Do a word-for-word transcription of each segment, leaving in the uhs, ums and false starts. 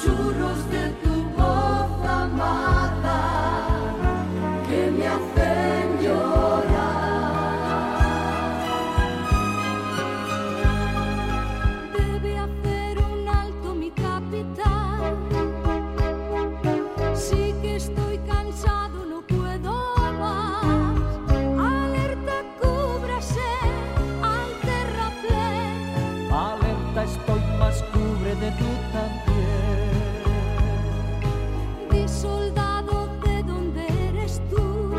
susurros de tu voz amada que me hacen llorar. Debe hacer un alto mi capitán. Sí que estoy cansado, no puedo más. Alerta, cúbrase al terraplén. Alerta, estoy más, cúbrete tú también. Di, soldado, ¿de dónde eres tú?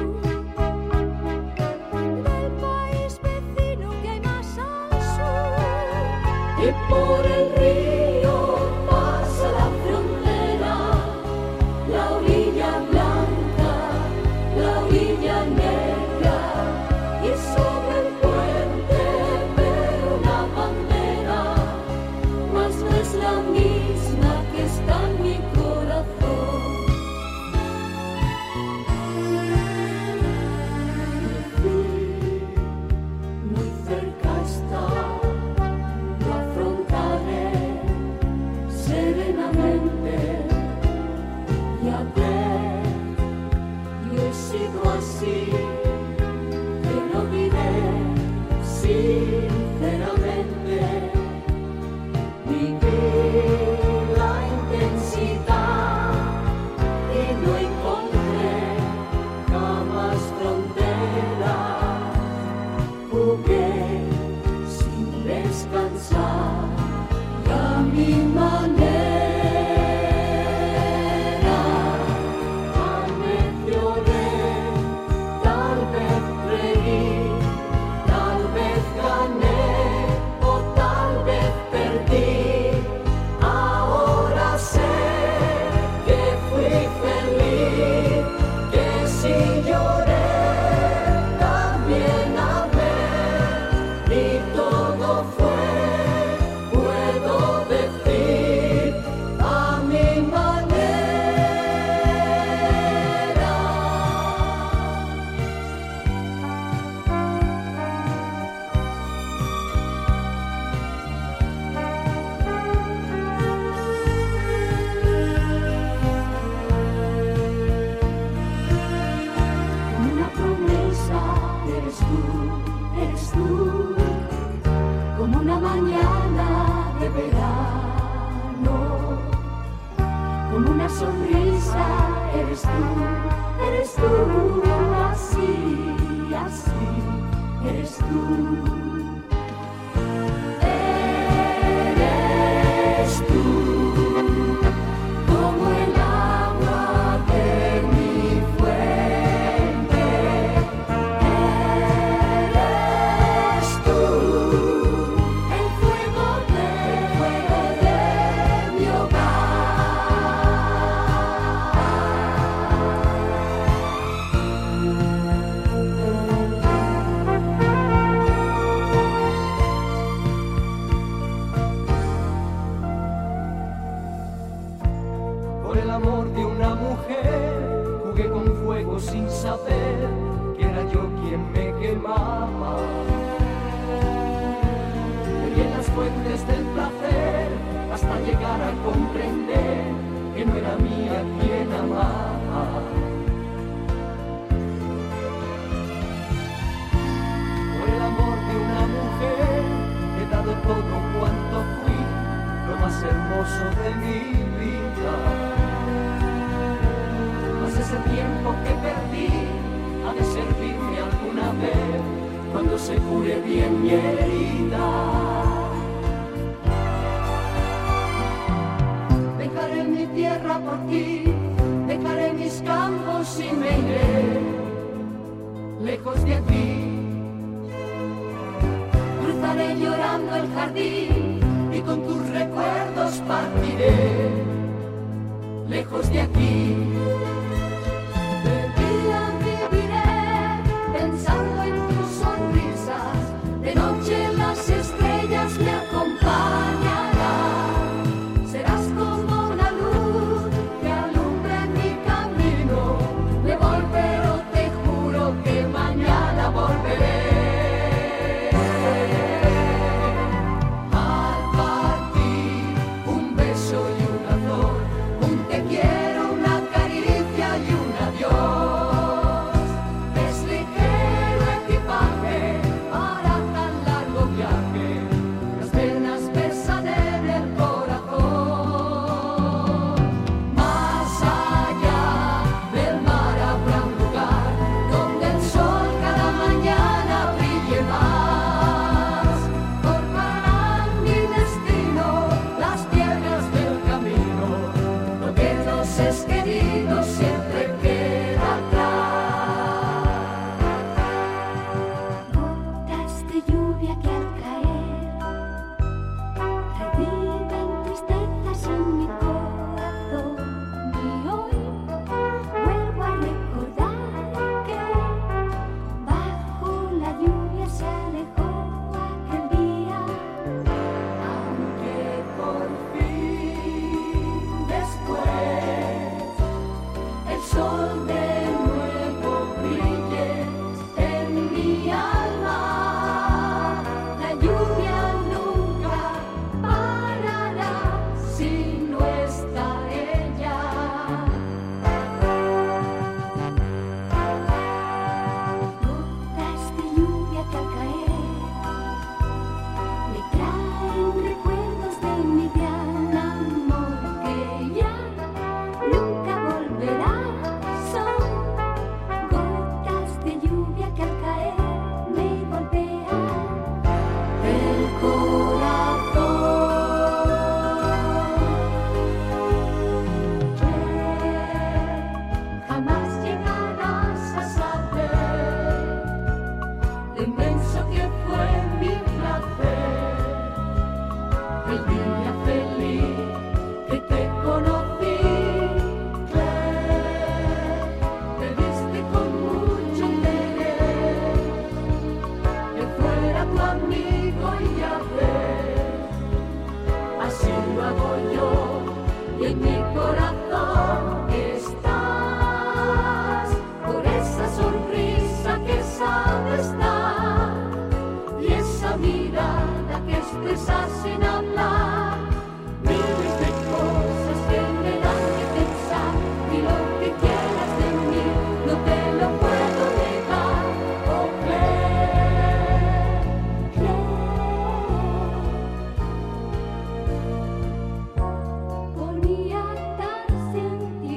Del país vecino que hay más al sur. Y por el río pasa la frontera, la orilla blanca, la orilla negra, y sobre el puente veo una bandera, mas no es la misma que está en mi corazón. Muy cerca está, lo afrontaré serenamente. Y a ver, yo he sido así, te lo diré sinceramente. Viví la intensidad y no encontré jamás fronteras. Jugué sin descansar y a mi manera. Tal vez lloré, tal vez reí, tal vez gané o tal vez perdí. Ahora sé que fui feliz, que si lloré también amé, y todo fue, puedo decir, a mi manera. Como una promesa eres tú, eres tú, como una mañana de verano, como una sonrisa eres tú, eres tú, así, así, eres tú. Eres tú, como el agua de mi fuente. Eres tú, el fuego de, fuego de mi Por el amor de una mujer jugué con fuego sin saber que era yo quien me quemaba. Bebí en las fuentes del placer hasta llegar a comprender que no era mía quien amaba. Por el amor de una mujer he dado todo cuanto fui, lo más hermoso de mi vida. Mas ese tiempo que perdí ha de servirme alguna vez cuando se cure bien mi herida. Dejaré mi tierra por ti, dejaré mis campos y me iré lejos de aquí. Cruzaré llorando el jardín y con tus recuerdos partiré lejos de aquí. De día viviré pensando en tus sonrisas, de noche las estrellas me acompañarán. Serás como una luz que alumbre mi camino. Me volveré, te juro que mañana volveré. Al partir un beso y una flor seres queridos siempre queda atrás. Gotas de lluvia que al caer reviven tristezas en mi corazón, y hoy vuelvo a recordar que bajo la lluvia se alejó aquel día, aunque por fin después el sol de nuevo brille en mi alma. La lluvia nunca parará si no está ella. Gotas de lluvia que al caer me traen recuerdos de mi gran amor que ya nunca volverá. Son gotas de lluvia que al caer me golpean el corazón. Jamás llegarás a saber lo inmenso que fue mi placer el día feliz que te conocí, Claire. Te viste con mucho interés que fuera tu amigo, y ya ves, así lo hago yo, y en mi corazón estás, por esa sonrisa que sabes dar y esa mirada que expresas sin hablar. Miles de cosas que me dan que pensar, y lo que quieras de mí no te lo puedo negar. Oh, Claire, Claire, ponía tan sentimental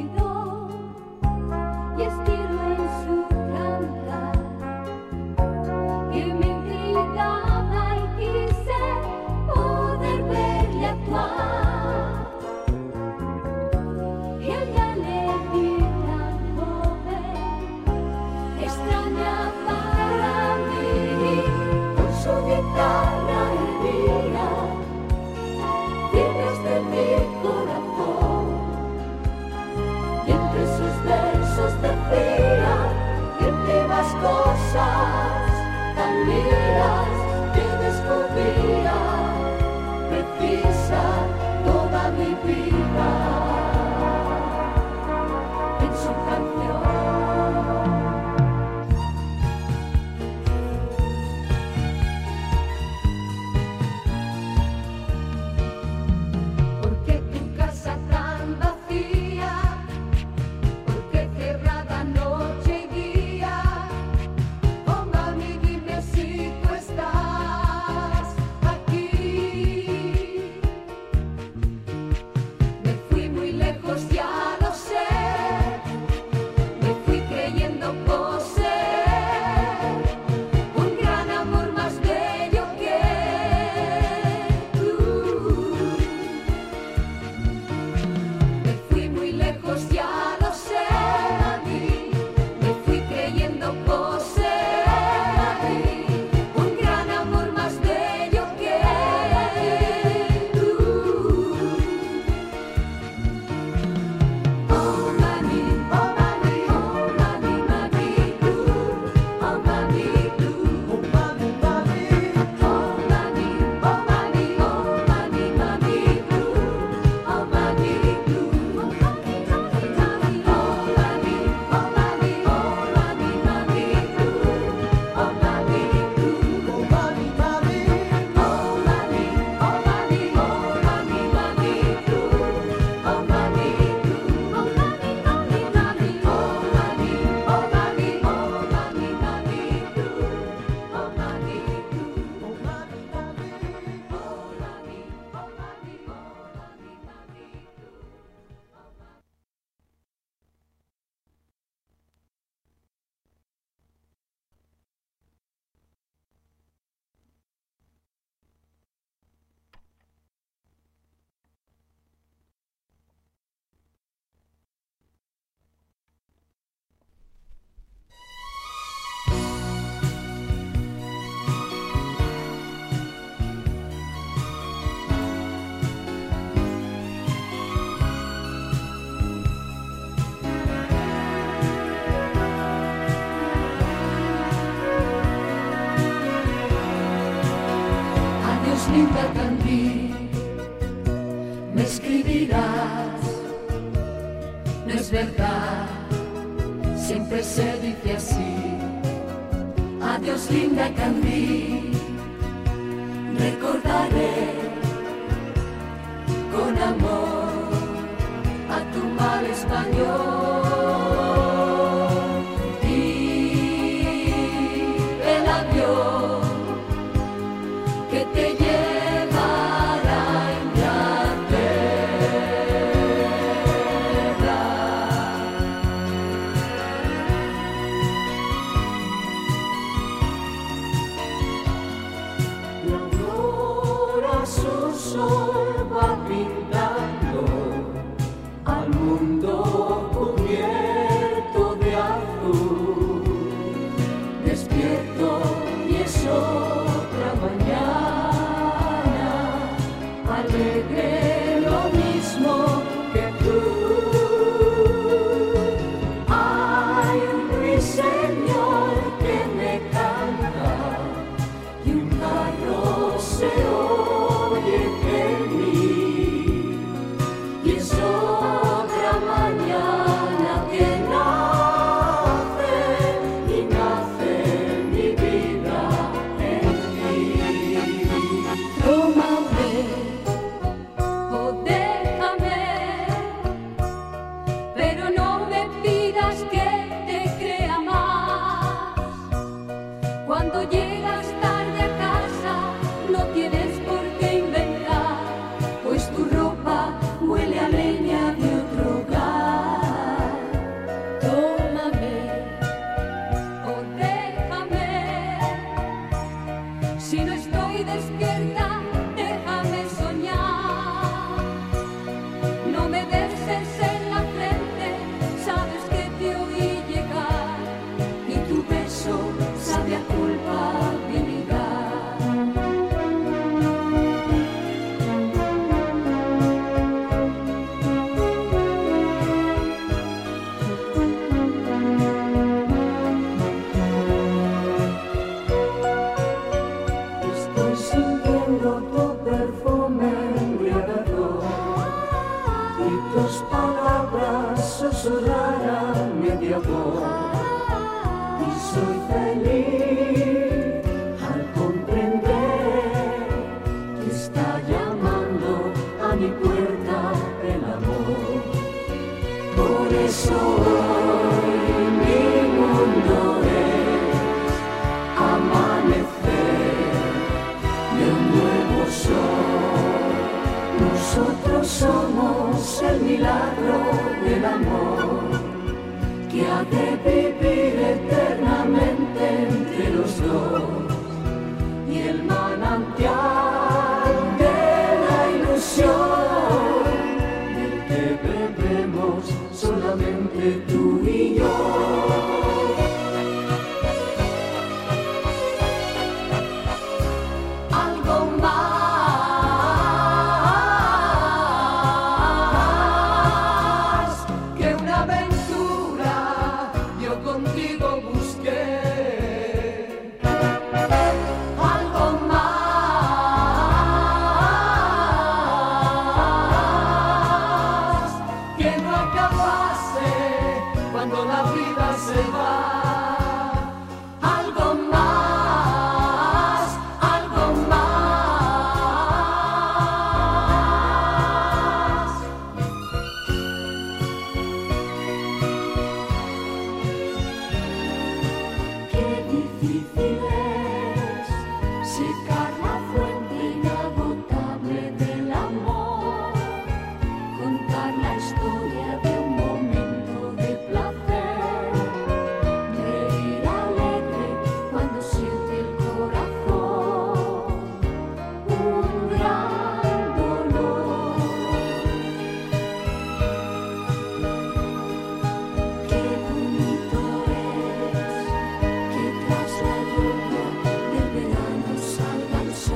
linda Candí, me escribirás, no es verdad, siempre se dice así. Adiós linda Candí, recordaré con amor a tu mal español.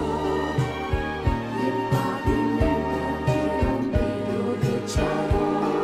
Charol.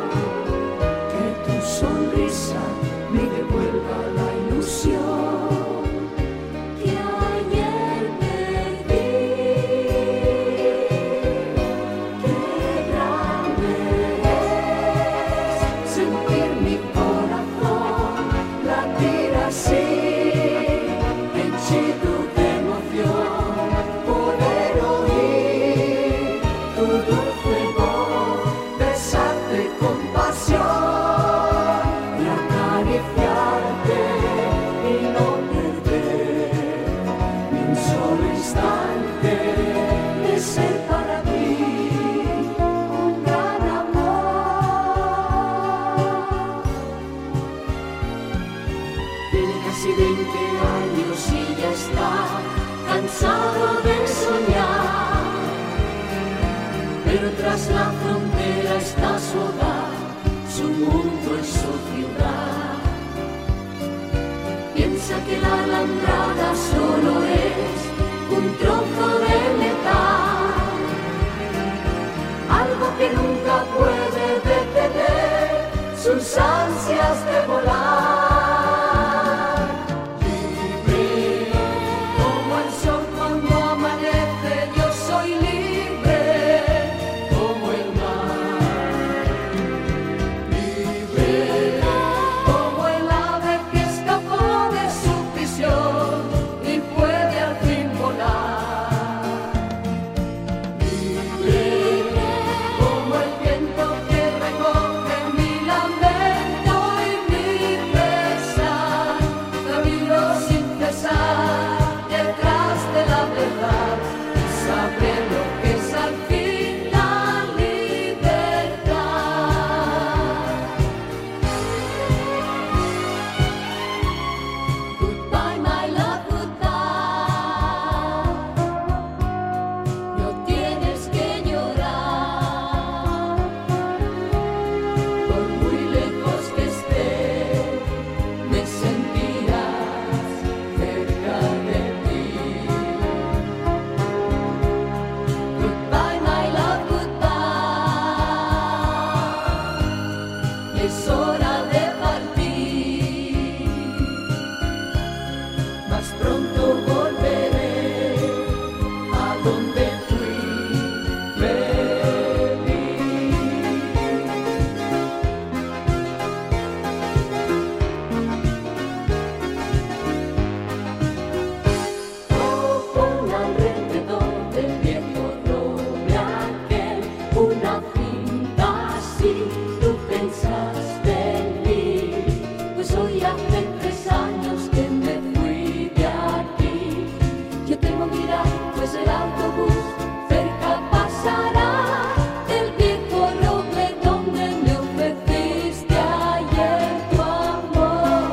compasión y acariciarte y no perder ni un solo instante de ser para ti un gran amor. Tiene casi veinte años y ya está cansado de soñar, pero tras la frontera está su hogar, su mundo y su ciudad. Piensa que la alambrada solo es un trozo de metal, algo que nunca puede detener sus ansias de volar. Es hora de partir, más pronto volveré a donde fui feliz. Con alrededor del viejo roble aquel, una cinta así, tú pensaste en mí, pues hoy hace tres años que me fui de aquí. Yo temo mirar, pues el autobús cerca pasará del viejo roble donde me ofreciste ayer tu amor.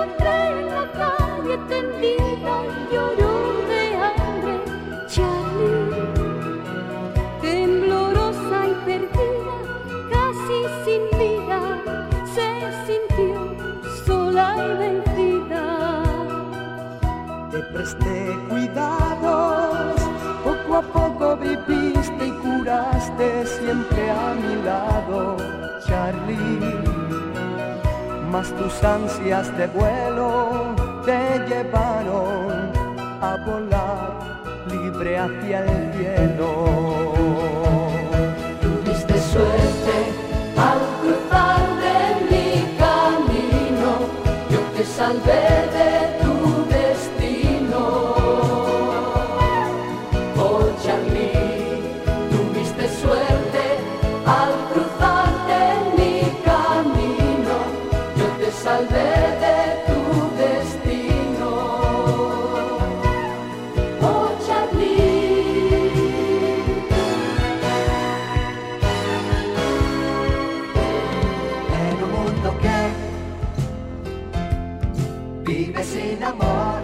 encontré en la calle tendida y lloró de hambre. Charlie, temblorosa y perdida, casi sin vida, se sintió sola y vencida. Te presté cuidados, poco a poco viviste y curaste siempre a mi lado, Charlie. Mas tus ansias de vuelo te llevaron a volar libre hacia el cielo. Tuviste suerte al cruzar de mi camino, yo te salvé de tu destino. Oh Charlie, tuviste suerte al cruzar de mi camino, yo te salvé de tu destino. Oh Charlie. En un mundo que vive sin amor,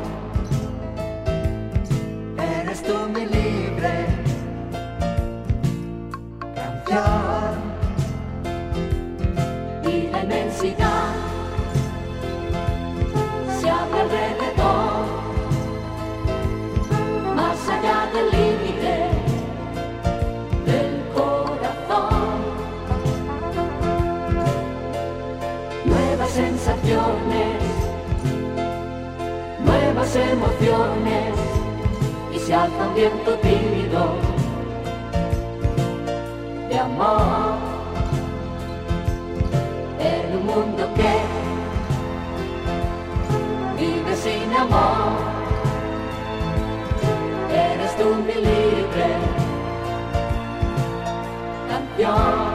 eres tú mi libre canción. Y la inmensidad se abre alrededor, más allá del límite del corazón. Nuevas sensaciones, nuevas emociones, y se alza un viento tímido de amor. En un mundo que vive sin amor, eres tú mi libre canción.